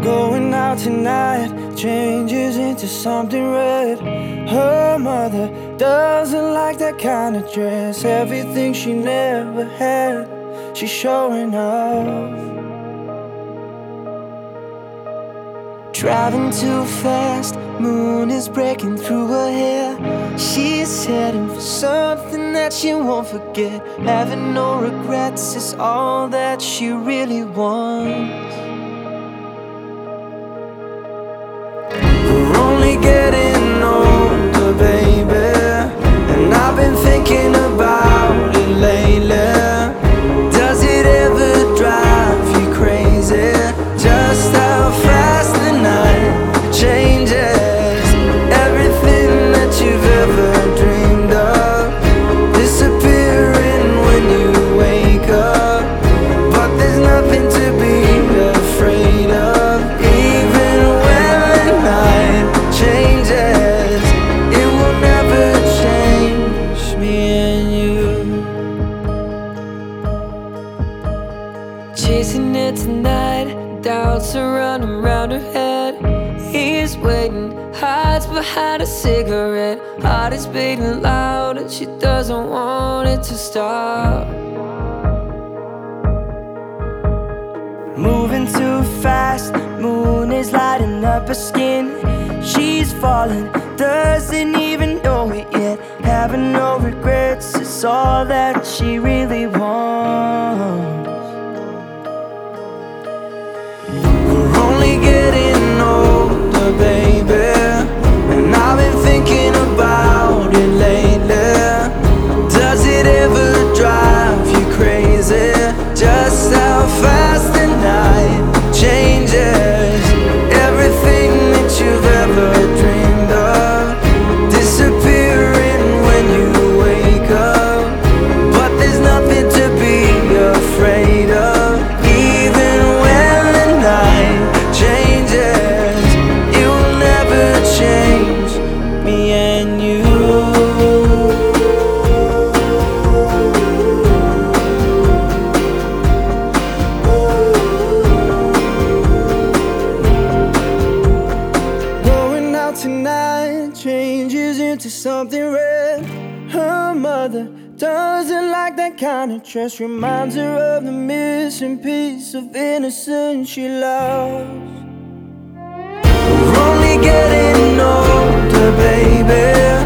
Going out tonight changes into something red. Her mother doesn't like that kind of dress. Everything she never had, she's showing off. Driving too fast, moon is breaking through her hair. She's heading for something that she won't forget. Having no regrets is all that she really wants. We're only getting older, baby, and I've been thinking about it lately. Does it ever drive you crazy? Just how fast the night changes. Everything that you've ever dreamed of disappearing when you wake up. But there's nothing to be afraid of. Even when the night changes, it will never change me and you. Chasing it tonight, doubts are running round her head. He's waiting, hides behind a cigarette. Heart is beating loud and she doesn't want it to stop. Moving too fast, moon is lighting up her skin. She's falling, doesn't even know it yet. Having no regrets is all that she really wants. We're only getting older, baby, and I've been thinking about it lately. Does it ever drive you crazy? Just how fast the night changes. Everything that you've ever dreamed of disappearing when you wake up. But there's nothing to be afraid of. Even when the night changes, it will never change me and you. Going out tonight changes into something red. Her mother doesn't like that kind of dress. Reminds her of the missing piece of innocence she lost. We're only getting older, baby,